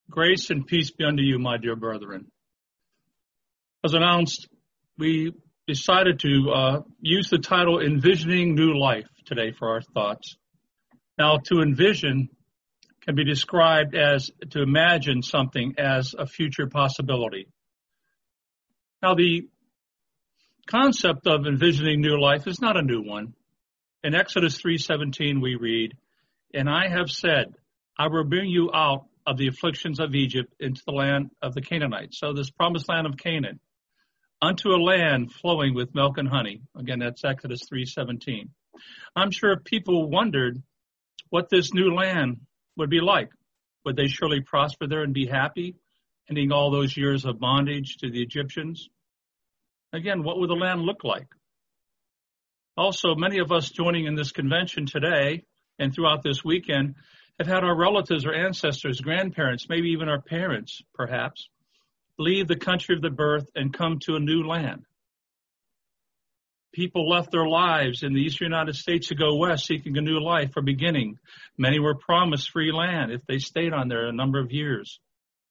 Grace and peace be unto you, my dear brethren. As announced, we decided to use the title Envisioning New Life today for our thoughts. Now, to envision can be described as to imagine something as a future possibility. Now, the concept of envisioning new life is not a new one. In Exodus 3:17 we read, "And I have said, I will bring you out of the afflictions of Egypt into the land of the Canaanites." So this promised land of Canaan, unto a land flowing with milk and honey. Again, that's Exodus 3:17. I'm sure people wondered what this new land would be like. Would they surely prosper there and be happy, ending all those years of bondage to the Egyptians? Again, what would the land look like? Also, many of us joining in this convention today and throughout this weekend have had our relatives or ancestors, grandparents, maybe even our parents, perhaps, leave the country of the birth and come to a new land. People left their lives in the eastern United States to go west, seeking a new life or beginning. Many were promised free land if they stayed on there a number of years.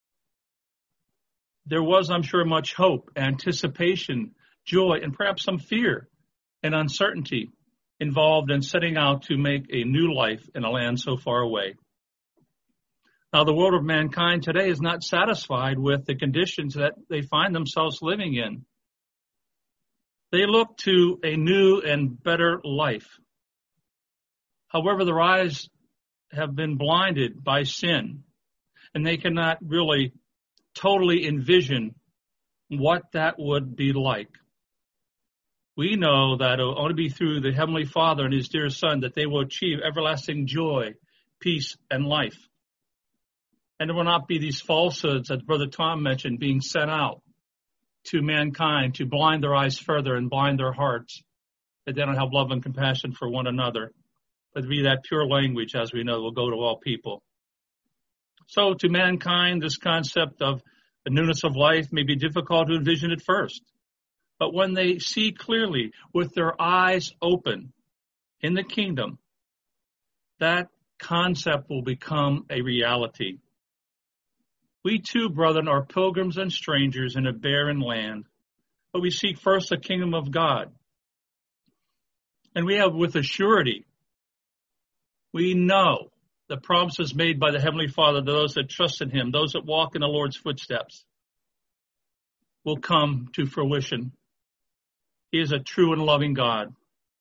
There was, I'm sure, much hope, anticipation, joy, and perhaps some fear and uncertainty involved in setting out to make a new life in a land so far away. Now, the world of mankind today is not satisfied with the conditions that they find themselves living in. They look to a new and better life. However, their eyes have been blinded by sin, and they cannot really totally envision what that would be like. We know that it will only be through the Heavenly Father and His dear Son that they will achieve everlasting joy, peace, and life. And there will not be these falsehoods, as Brother Tom mentioned, being sent out to mankind to blind their eyes further and blind their hearts, that they don't have love and compassion for one another. But to be that pure language, as we know, will go to all people. So to mankind, this concept of the newness of life may be difficult to envision at first. But when they see clearly with their eyes open in the kingdom, that concept will become a reality. We too, brethren, are pilgrims and strangers in a barren land, but we seek first the kingdom of God. And we have with a surety, we know the promises made by the Heavenly Father to those that trust in Him, those that walk in the Lord's footsteps, will come to fruition. He is a true and loving God.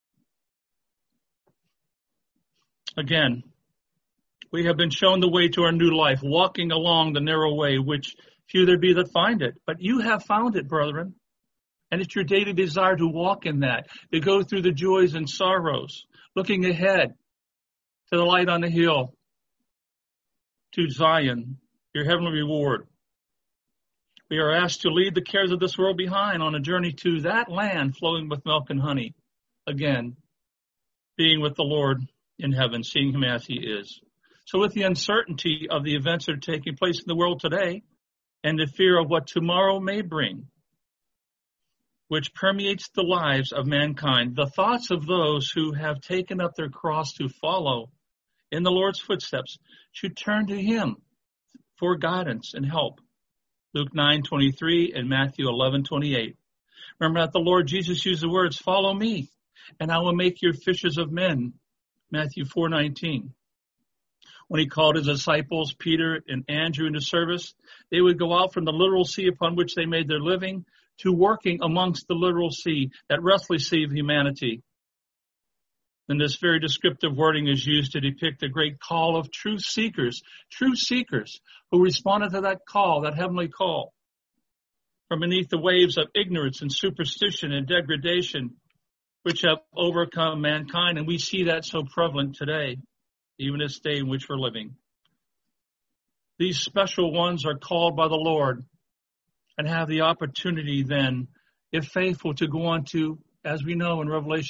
Again, we have been shown the way to our new life, walking along the narrow way, which few there be that find it. But you have found it, brethren. And it's your daily desire to walk in that, to go through the joys and sorrows, looking ahead to the light on the hill, to Zion, your heavenly reward. We are asked to leave the cares of this world behind on a journey to that land flowing with milk and honey. Again, being with the Lord in heaven, seeing Him as He is. So with the uncertainty of the events that are taking place in the world today and the fear of what tomorrow may bring, which permeates the lives of mankind, the thoughts of those who have taken up their cross to follow in the Lord's footsteps should turn to Him for guidance and help. Luke 9:23 and Matthew 11:28. Remember that the Lord Jesus used the words, "Follow me, and I will make you fishers of men." Matthew 4:19. When He called His disciples, Peter and Andrew, into service, they would go out from the literal sea upon which they made their living to working amongst the literal sea, that restless sea of humanity. And this very descriptive wording is used to depict the great call of truth seekers who responded to that call, that heavenly call, from beneath the waves of ignorance and superstition and degradation, which have overcome mankind. And we see that so prevalent today, even this day in which we're living. These special ones are called by the Lord and have the opportunity then, if faithful, to go on to, as we know in Romans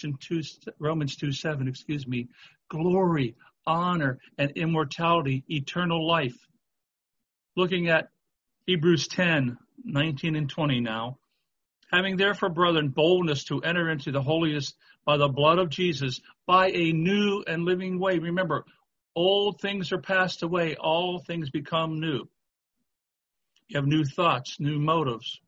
2:7, glory, honor, and immortality, eternal life. Looking at Hebrews 10:19 and 20 now. Having therefore, brethren, boldness to enter into the holiest by the blood of Jesus, by a new and living way. Remember, old things are passed away, all things become new. You have new thoughts, new motives,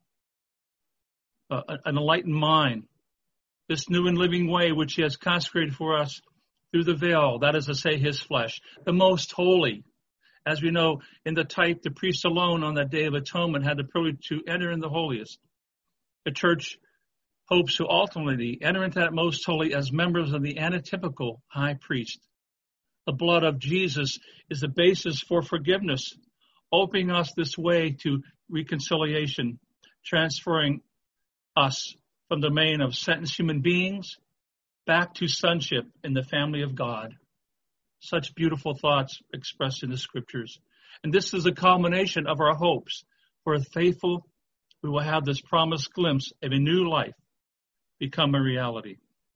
an enlightened mind. This new and living way which he has consecrated for us through the veil, that is to say, his flesh, the most holy. As we know, in the type, the priest alone on that Day of Atonement had the privilege to enter in the holiest. The church hopes to ultimately enter into that most holy as members of the antitypical high priest. The blood of Jesus is the basis for forgiveness, opening us this way to reconciliation, transferring us from the domain of sentenced human beings back to sonship in the family of God. Such beautiful thoughts expressed in the scriptures. And this is a culmination of our hopes. For the faithful, we will have this promised glimpse of a new life become a reality.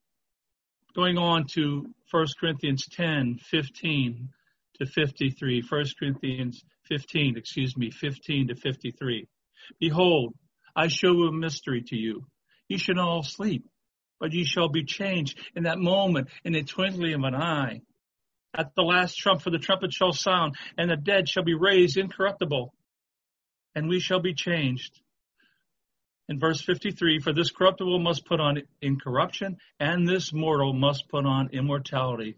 Going on to 1 Corinthians 10, 15 to 53. 1 Corinthians 15 to 53. Behold, I show a mystery to you. You shall all sleep, but ye shall be changed in that moment, in a twinkling of an eye. At the last trump, for the trumpet shall sound, and the dead shall be raised incorruptible, and we shall be changed. In verse 53, for this corruptible must put on incorruption, and this mortal must put on immortality.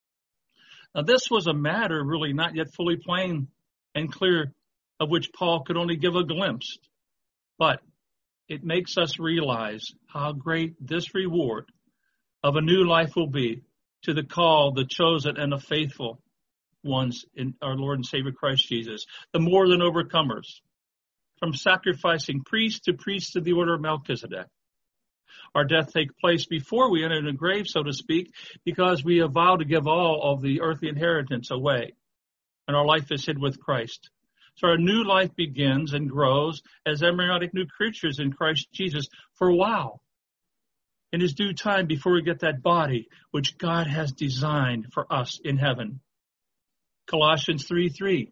Now this was a matter really not yet fully plain and clear, of which Paul could only give a glimpse. But it makes us realize how great this reward of a new life will be to the called, the chosen, and the faithful ones in our Lord and Savior Christ Jesus, the more than overcomers, from sacrificing priest to the order of Melchizedek. Our death takes place before we enter the grave, so to speak, because we have vowed to give all of the earthly inheritance away, and our life is hid with Christ. So our new life begins and grows as embryonic new creatures in Christ Jesus for a while. In his due time, before we get that body which God has designed for us in heaven. Colossians 3:3.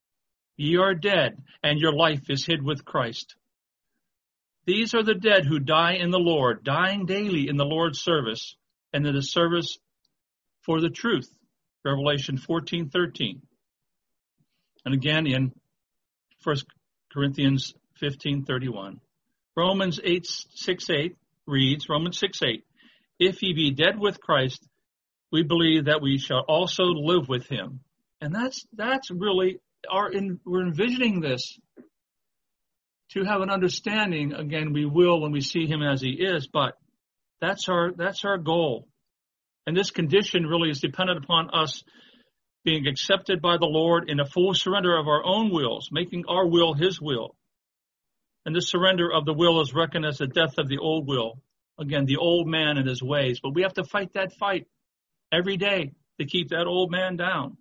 Ye are dead, and your life is hid with Christ. These are the dead who die in the Lord, dying daily in the Lord's service, and in the service for the truth. Revelation 14:13. And again in 1 Corinthians 15:31. Romans 6:8 reads, Romans 6:8, if ye be dead with Christ, we believe that we shall also live with him. And that's really we're envisioning this to have an understanding. Again, we will when we see him as he is, but that's our goal. And this condition really is dependent upon us being accepted by the Lord in a full surrender of our own wills, making our will his will. And this surrender of the will is reckoned as the death of the old will. Again, the old man and his ways. But we have to fight that fight every day to keep that old man down.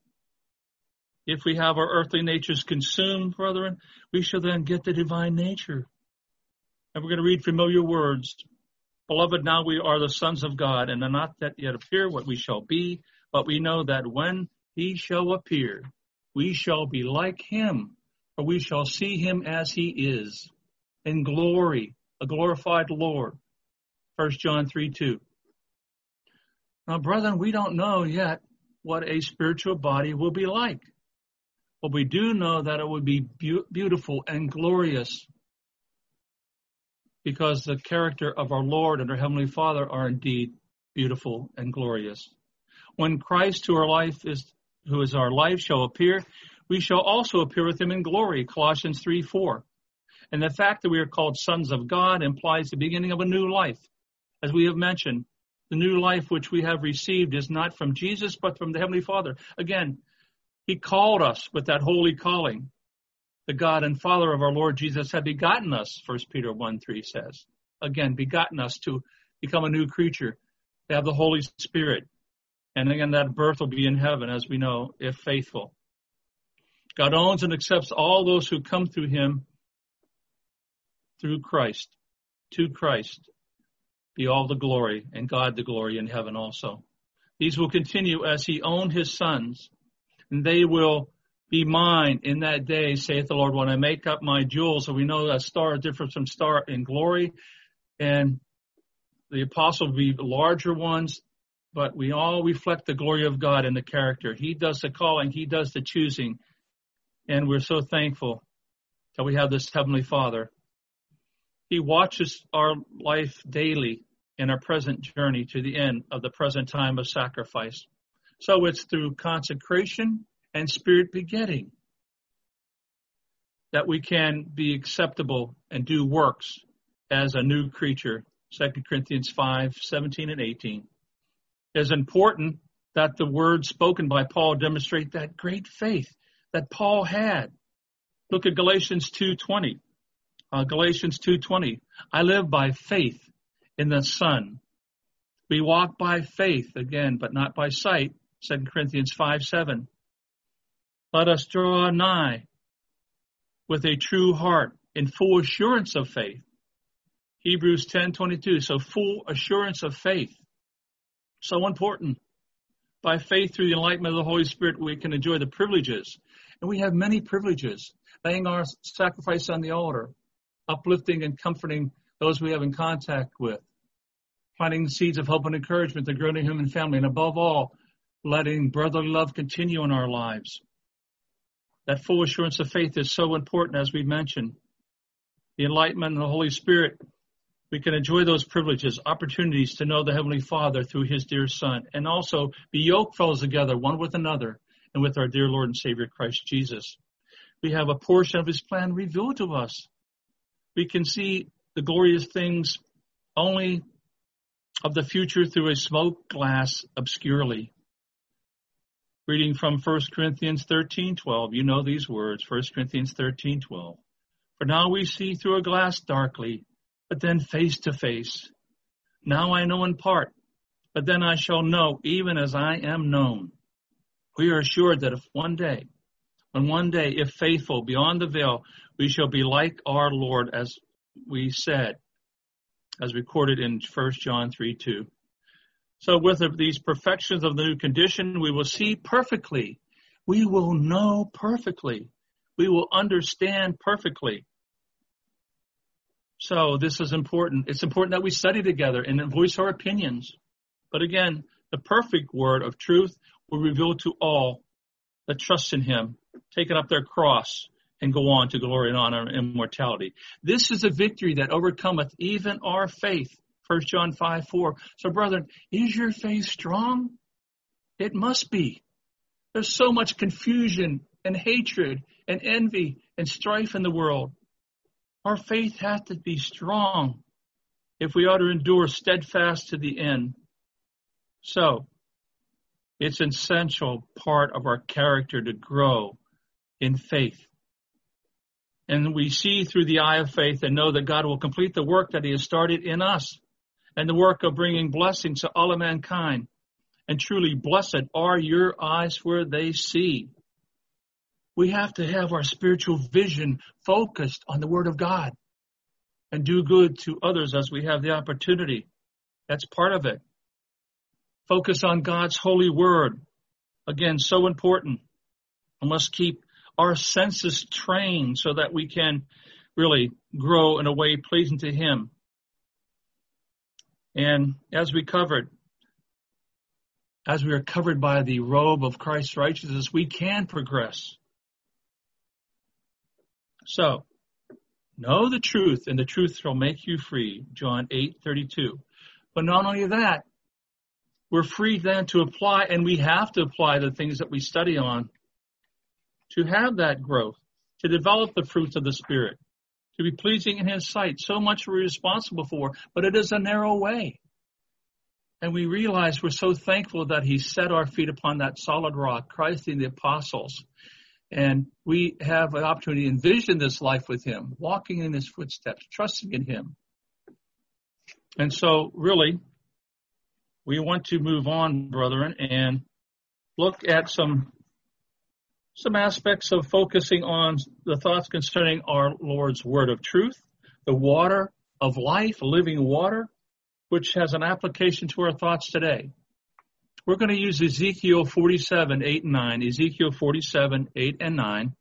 If we have our earthly natures consumed, brethren, we shall then get the divine nature. And we're going to read familiar words. Beloved, now we are the sons of God, and are not that yet appear what we shall be, but we know that when he shall appear, we shall be like him, for we shall see him as he is, in glory, a glorified Lord. 1 John 3:2. Now, brethren, we don't know yet what a spiritual body will be like. But we do know that it will be beautiful and glorious, because the character of our Lord and our Heavenly Father are indeed beautiful and glorious. When Christ, who is our life, shall appear, we shall also appear with him in glory. Colossians 3:4. And the fact that we are called sons of God implies the beginning of a new life. As we have mentioned, the new life which we have received is not from Jesus, but from the Heavenly Father. Again, he called us with that holy calling. The God and Father of our Lord Jesus had begotten us, 1 Peter 1:3 says. Again, begotten us to become a new creature, to have the Holy Spirit. And again, that birth will be in heaven, as we know, if faithful. God owns and accepts all those who come through him, through Christ. To Christ be all the glory, and God the glory in heaven also. These will continue as he owned his sons, and they will be mine in that day, saith the Lord, when I make up my jewels. So we know that star differs from star in glory, and the apostles will be larger ones, but we all reflect the glory of God in the character. He does the calling, he does the choosing, and we're so thankful that we have this Heavenly Father. He watches our life daily in our present journey to the end of the present time of sacrifice. So it's through consecration and spirit begetting that we can be acceptable and do works as a new creature. 2 Corinthians 5:17 and 18. It is important that the words spoken by Paul demonstrate that great faith that Paul had. Look at Galatians 2:20. Galatians 2:20. I live by faith in the Son. We walk by faith, again, but not by sight. 2 Corinthians 5:7. Let us draw nigh with a true heart in full assurance of faith. Hebrews 10:22. So full assurance of faith. So important. By faith through the enlightenment of the Holy Spirit, we can enjoy the privileges. And we have many privileges. Laying our sacrifice on the altar, uplifting and comforting those we have in contact with, planting seeds of hope and encouragement to grow in the human family, and above all, letting brotherly love continue in our lives. That full assurance of faith is so important, as we mentioned. The enlightenment of the Holy Spirit, we can enjoy those privileges, opportunities to know the Heavenly Father through His dear Son, and also be yoke fellows together, one with another, and with our dear Lord and Savior Christ Jesus. We have a portion of His plan revealed to us. We can see the glorious things only of the future through a smoke glass obscurely. Reading from 1 Corinthians 13:12, you know these words, 1 Corinthians 13:12. For now we see through a glass darkly, but then face to face. Now I know in part, but then I shall know even as I am known. We are assured that if one day, if faithful beyond the veil, we shall be like our Lord, as we said, as recorded in 1 John 3:2. So with these perfections of the new condition, we will see perfectly. We will know perfectly. We will understand perfectly. So this is important. It's important that we study together and voice our opinions. But again, the perfect word of truth will reveal to all that trust in Him, taking up their cross, and go on to glory and honor and immortality. This is a victory that overcometh even our faith. 1 John 5:4. So, brethren, is your faith strong? It must be. There's so much confusion and hatred and envy and strife in the world. Our faith has to be strong if we ought to endure steadfast to the end. So, it's an essential part of our character to grow in faith. And we see through the eye of faith and know that God will complete the work that He has started in us, and the work of bringing blessings to all of mankind. And truly blessed are your eyes where they see. We have to have our spiritual vision focused on the Word of God and do good to others as we have the opportunity. That's part of it. Focus on God's holy Word. Again, so important. We must keep our senses trained so that we can really grow in a way pleasing to Him. And as we are covered by the robe of Christ's righteousness, we can progress. So, know the truth, and the truth shall make you free, John 8:32. But not only that, we're free then to apply, and we have to apply the things that we study on to have that growth, to develop the fruits of the Spirit, to be pleasing in His sight. So much we're responsible for, but it is a narrow way. And we realize we're so thankful that He set our feet upon that solid rock, Christ and the apostles. And we have an opportunity to envision this life with Him, walking in His footsteps, trusting in Him. And so, really, we want to move on, brethren, and look at some aspects of focusing on the thoughts concerning our Lord's word of truth, the water of life, living water, which has an application to our thoughts today. We're going to use Ezekiel 47:8 and 9. Ezekiel 47:8 and 9.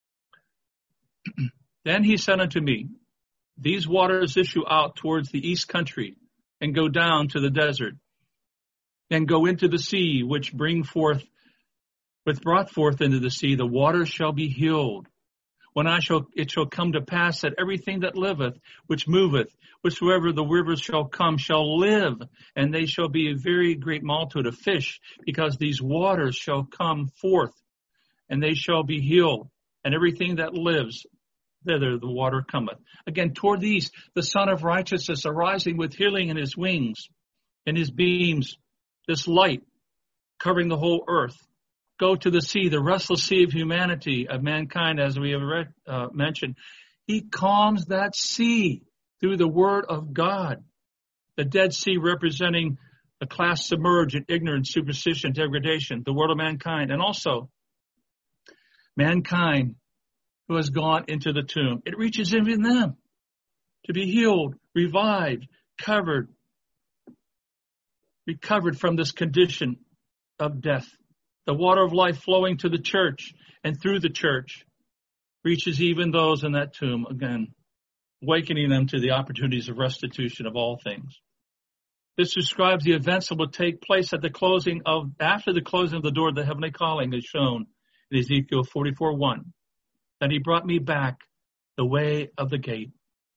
Then he said unto me, these waters issue out towards the east country, and go down to the desert, and go into the sea, which brought forth into the sea, the waters shall be healed. when it shall come to pass that everything that liveth, which moveth, whatsoever the rivers shall come, shall live, and they shall be a very great multitude of fish, because these waters shall come forth, and they shall be healed, and everything that lives, thither the water cometh. Again, toward the east, the Son of Righteousness arising with healing in his wings, in his beams, this light covering the whole earth. Go to the sea, the restless sea of humanity, of mankind, as we have mentioned. He calms that sea through the word of God. The Dead Sea representing a class submerged in ignorance, superstition, degradation, the world of mankind, and also mankind who has gone into the tomb. It reaches even them to be healed, revived, recovered from this condition of death. The water of life flowing to the church and through the church reaches even those in that tomb again, awakening them to the opportunities of restitution of all things. This describes the events that will take place after the closing of the door of the heavenly calling is shown in Ezekiel 44:1. That he brought me back the way of the gate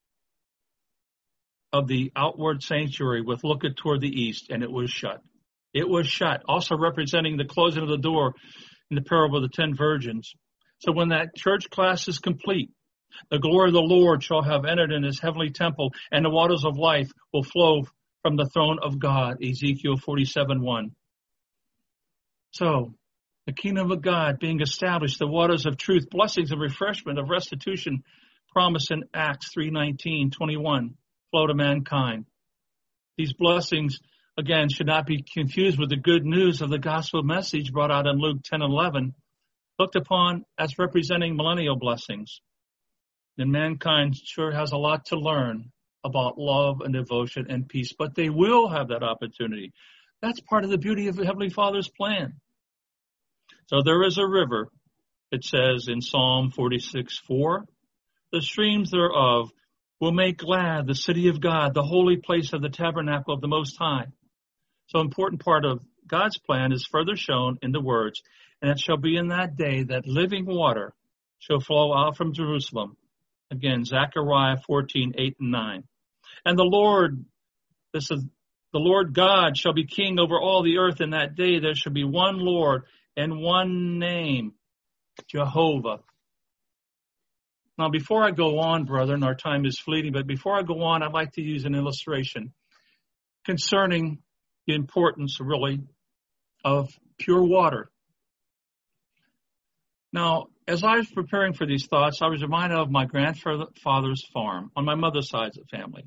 of the outward sanctuary with looketh toward the east, and it was shut. It was shut, also representing the closing of the door in the parable of the 10 virgins. So when that church class is complete, the glory of the Lord shall have entered in his heavenly temple, and the waters of life will flow from the throne of God, Ezekiel 47:1. So, the kingdom of God being established, the waters of truth, blessings of refreshment, of restitution, promised in Acts 3:19-21, flow to mankind. These blessings, again, should not be confused with the good news of the gospel message brought out in Luke 10:11, looked upon as representing millennial blessings. And mankind sure has a lot to learn about love and devotion and peace, but they will have that opportunity. That's part of the beauty of the Heavenly Father's plan. So there is a river, it says in Psalm 46:4, the streams thereof will make glad the city of God, the holy place of the tabernacle of the Most High. So important part of God's plan is further shown in the words, and it shall be in that day that living water shall flow out from Jerusalem. Again, Zechariah 14:8-9. And the Lord God shall be king over all the earth. In that day there shall be one Lord and one name, Jehovah. Now, before I go on, brethren, our time is fleeting, but before I go on, I'd like to use an illustration concerning the importance, really, of pure water. Now, as I was preparing for these thoughts, I was reminded of my grandfather's farm on my mother's side of the family.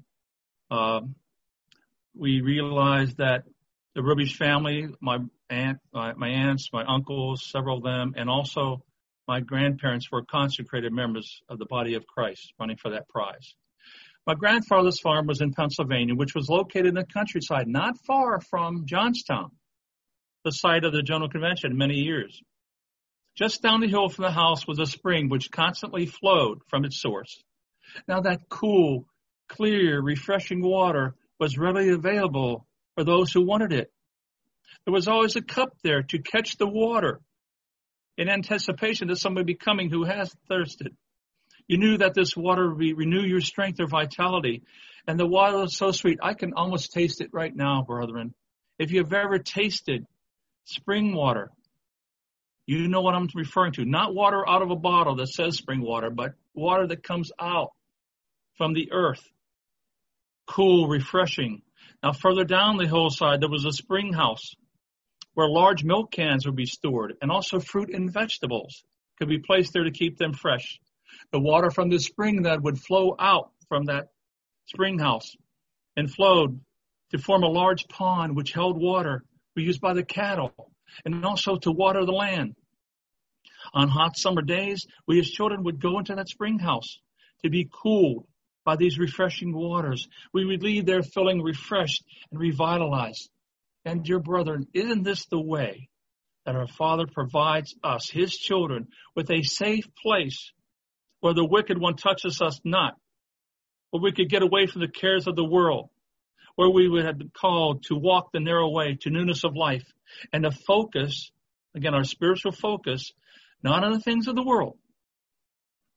We realized that the Rubbish family, my aunts, my uncles, several of them, and also my grandparents were consecrated members of the body of Christ running for that prize. My grandfather's farm was in Pennsylvania, which was located in the countryside, not far from Johnstown, the site of the General Convention many years. Just down the hill from the house was a spring which constantly flowed from its source. Now that cool, clear, refreshing water was readily available for those who wanted it. There was always a cup there to catch the water in anticipation that somebody would be coming who has thirsted. You knew that this water would renew your strength or vitality. And the water was so sweet. I can almost taste it right now, brethren. If you've ever tasted spring water, you know what I'm referring to. Not water out of a bottle that says spring water, but water that comes out from the earth. Cool, refreshing. Now, further down the hillside, there was a spring house where large milk cans would be stored, and also fruit and vegetables could be placed there to keep them fresh. The water from the spring that would flow out from that spring house and flowed to form a large pond which held water used by the cattle and also to water the land. On hot summer days, we as children would go into that spring house to be cooled by these refreshing waters. We would leave there feeling refreshed and revitalized. And dear brethren, isn't this the way that our Father provides us, his children, with a safe place where the wicked one touches us not, where we could get away from the cares of the world, where we would have been called to walk the narrow way to newness of life, and to focus, again, our spiritual focus, not on the things of the world,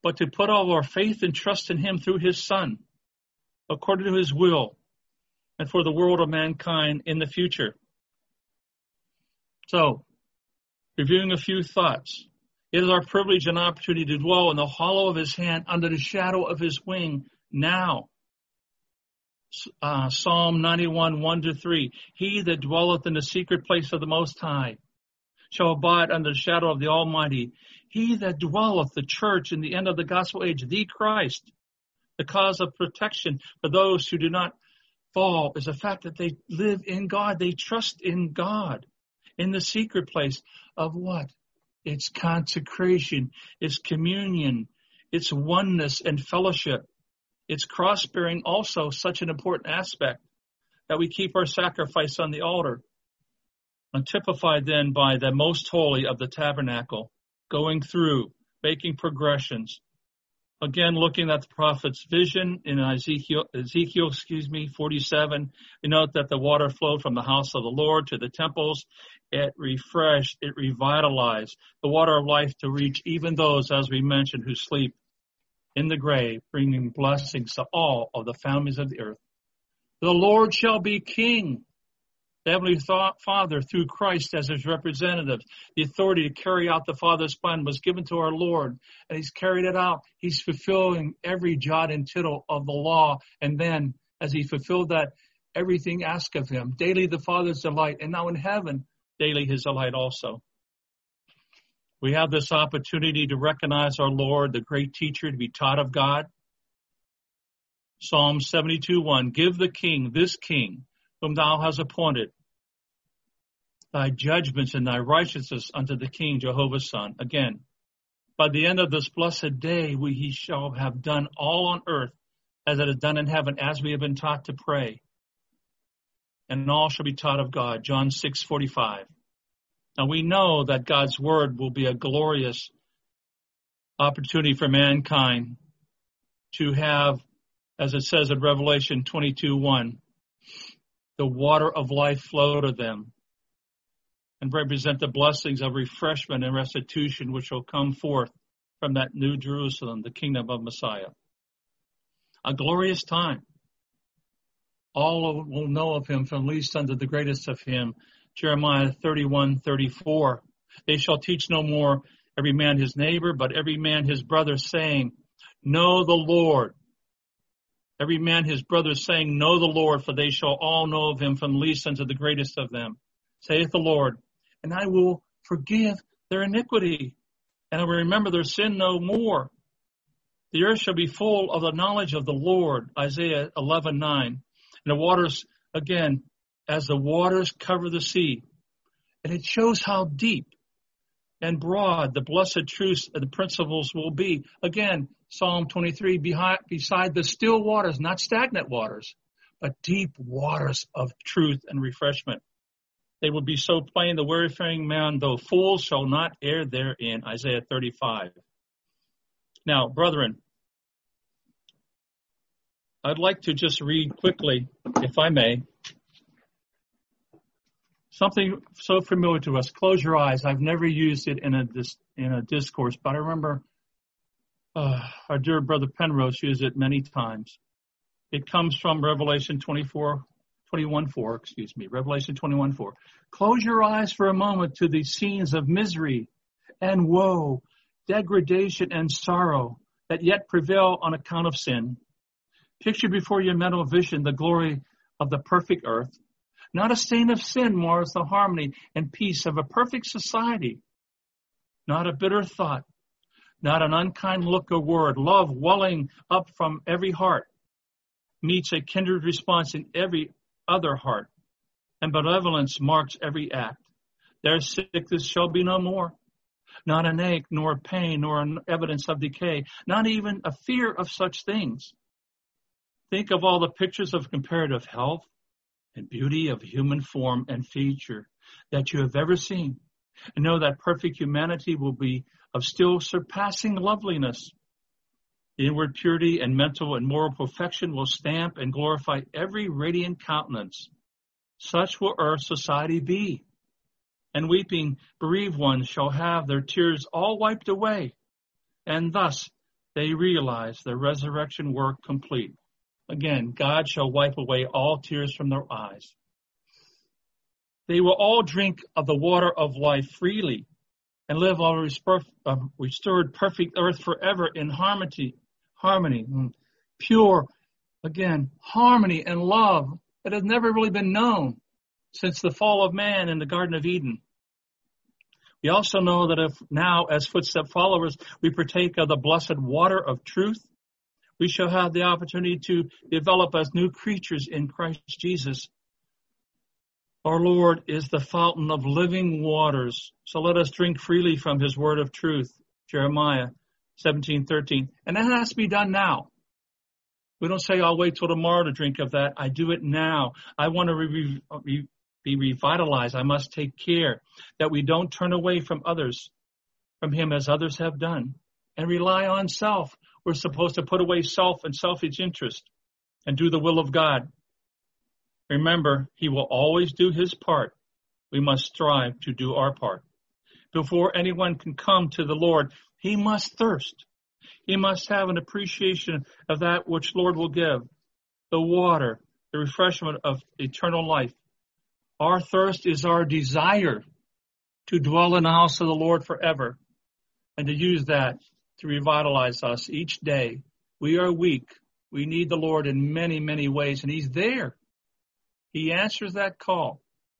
but to put all our faith and trust in him through his Son, according to his will, and for the world of mankind in the future. So, reviewing a few thoughts. It is our privilege and opportunity to dwell in the hollow of his hand, under the shadow of his wing, now. Psalm 91, 1-3. He that dwelleth in the secret place of the Most High shall abide under the shadow of the Almighty. He that dwelleth, the church in the end of the gospel age, the Christ, the cause of protection for those who do not fall, is the fact that they live in God. They trust in God in the secret place of what? It's consecration, it's communion, it's oneness and fellowship. It's cross-bearing, also such an important aspect that we keep our sacrifice on the altar. And typified then by the most holy of the tabernacle, going through, making progressions. Again, looking at the prophet's vision in Ezekiel 47, we note that the water flowed from the house of the Lord to the temples. It refreshed, it revitalized the water of life to reach even those, as we mentioned, who sleep in the grave, bringing blessings to all of the families of the earth. The Lord shall be king. The Heavenly Father, through Christ as his representative, the authority to carry out the Father's plan was given to our Lord, and he's carried it out. He's fulfilling every jot and tittle of the law, and then, as he fulfilled that, everything asked of him. Daily the Father's delight, and now in heaven, daily his delight also. We have this opportunity to recognize our Lord, the great teacher, to be taught of God. Psalm 72:1, give the king, this king, whom thou hast appointed, thy judgments and thy righteousness unto the King, Jehovah's Son. Again, by the end of this blessed day, he shall have done all on earth as it is done in heaven, as we have been taught to pray. And all shall be taught of God. John 6:45. Now we know that God's word will be a glorious opportunity for mankind to have, as it says in Revelation 22:1, the water of life flow to them and represent the blessings of refreshment and restitution which will come forth from that new Jerusalem, the kingdom of Messiah. A glorious time. All will know of him, from least unto the greatest of him. Jeremiah 31:34. They shall teach no more every man his neighbor, but every man his brother, saying, know the Lord. Every man his brother, saying, know the Lord, for they shall all know of him, from least unto the greatest of them, saith the Lord. And I will forgive their iniquity, and I will remember their sin no more. The earth shall be full of the knowledge of the Lord, Isaiah 11:9. And the waters, again, as the waters cover the sea. And it shows how deep and broad the blessed truths and the principles will be. Again, Psalm 23, beside the still waters, not stagnant waters, but deep waters of truth and refreshment. They will be so plain, the wearyfaring man, though fools, shall not err therein. Isaiah 35. Now, brethren, I'd like to just read quickly, if I may, something so familiar to us. Close your eyes. I've never used it in a discourse, but I remember our dear brother Penrose used it many times. It comes from Revelation 21:4. Revelation 21:4. Close your eyes for a moment to the scenes of misery and woe, degradation and sorrow that yet prevail on account of sin. Picture before your mental vision the glory of the perfect earth. Not a stain of sin mars the harmony and peace of a perfect society. Not a bitter thought, not an unkind look or word. Love welling up from every heart meets a kindred response in every other heart, and benevolence marks every act. Their sickness shall be no more. Not an ache, nor pain, nor an evidence of decay, not even a fear of such things. Think of all the pictures of comparative health and beauty of human form and feature that you have ever seen, and know that perfect humanity will be of still surpassing loveliness. The inward purity and mental and moral perfection will stamp and glorify every radiant countenance. Such will earth society be. And weeping, bereaved ones shall have their tears all wiped away. And thus they realize the resurrection work complete. Again, God shall wipe away all tears from their eyes. They will all drink of the water of life freely and live on a restored perfect earth forever in harmony, pure, again, harmony and love that has never really been known since the fall of man in the Garden of Eden. We also know that if now, as footstep followers, we partake of the blessed water of truth, we shall have the opportunity to develop as new creatures in Christ Jesus. Our Lord is the fountain of living waters, so let us drink freely from his word of truth, Jeremiah 17:13. And that has to be done now. We don't say, I'll wait till tomorrow to drink of that. I do it now. I want to be revitalized. I must take care that we don't turn away from others, from him as others have done, and rely on self. We're supposed to put away self and selfish interest and do the will of God. Remember, he will always do his part. We must strive to do our part. Before anyone can come to the Lord, he must thirst. He must have an appreciation of that which Lord will give, the water, the refreshment of eternal life. Our thirst is our desire to dwell in the house of the Lord forever and to use that to revitalize us each day. We are weak. We need the Lord in many, many ways, and he's there. He answers that call.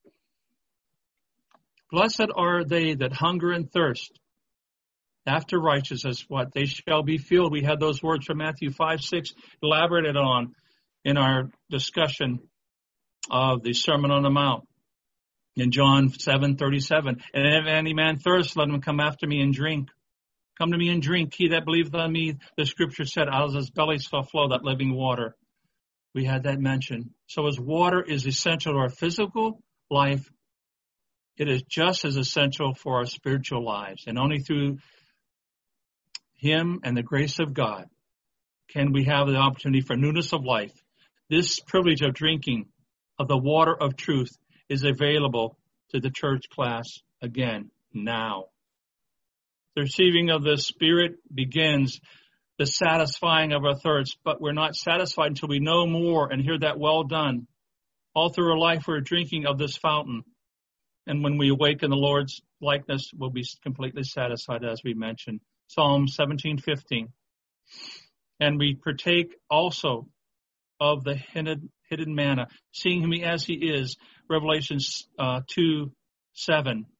Blessed are they that hunger and thirst after righteousness. What? They shall be filled. We had those words from Matthew 5:6 elaborated on in our discussion of the Sermon on the Mount. In John 7:37, and if any man thirst, let him come after me and drink. Come to me and drink. He that believeth on me, the scripture said, out of his belly shall flow that living water. We had that mentioned. So as water is essential to our physical life, it is just as essential for our spiritual lives. And only through him and the grace of God can we have the opportunity for newness of life. This privilege of drinking of the water of truth is available to the church class again now. The receiving of the Spirit begins the satisfying of our thirst, but we're not satisfied until we know more and hear that well done. All through our life, we're drinking of this fountain. And when we awaken the Lord's likeness, we'll be completely satisfied, as we mentioned. Psalm 17:15. And we partake also of the hidden manna, seeing him as he is, Revelation 2:7.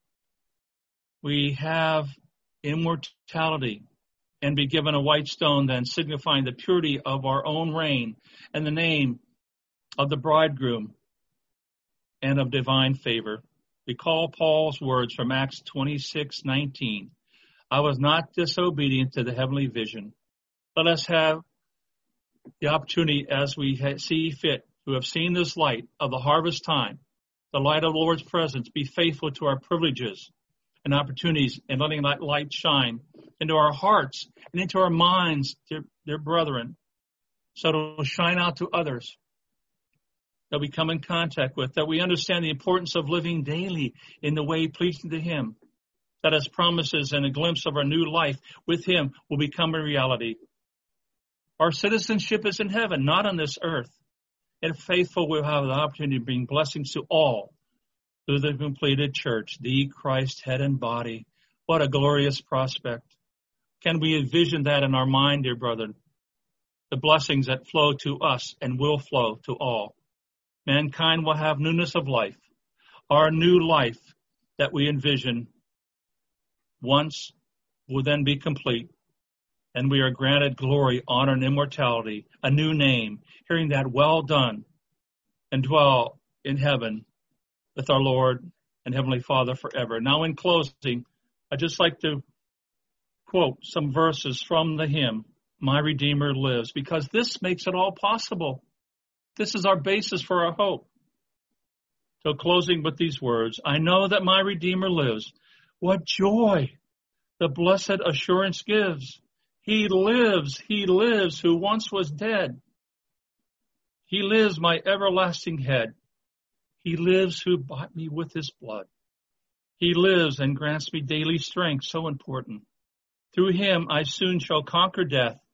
We have immortality and be given a white stone, then signifying the purity of our own reign and the name of the bridegroom and of divine favor. Recall Paul's words from Acts 26:19. I was not disobedient to the heavenly vision. Let us have the opportunity as we see fit, who have seen this light of the harvest time, the light of the Lord's presence, be faithful to our privileges and opportunities and letting that light shine into our hearts and into our minds, dear brethren, so it will shine out to others that we come in contact with, that we understand the importance of living daily in the way pleasing to him, that his promises and a glimpse of our new life with him will become a reality. Our citizenship is in heaven, not on this earth. And faithful will have the opportunity to bring blessings to all through the completed church, the Christ head and body. What a glorious prospect. Can we envision that in our mind, dear brethren? The blessings that flow to us and will flow to all. Mankind will have newness of life. Our new life that we envision once will then be complete. And we are granted glory, honor, and immortality, a new name, hearing that well done, and dwell in heaven with our Lord and Heavenly Father forever. Now in closing, I'd just like to quote some verses from the hymn, My Redeemer Lives, because this makes it all possible. This is our basis for our hope. So closing with these words, I know that my Redeemer lives. What joy the blessed assurance gives. He lives, who once was dead. He lives, my everlasting head. He lives who bought me with his blood. He lives and grants me daily strength, so important. Through him I soon shall conquer death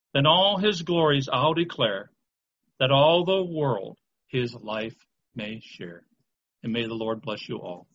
Then all his glories I'll declare, that all the world his life may share. And may the Lord bless you all.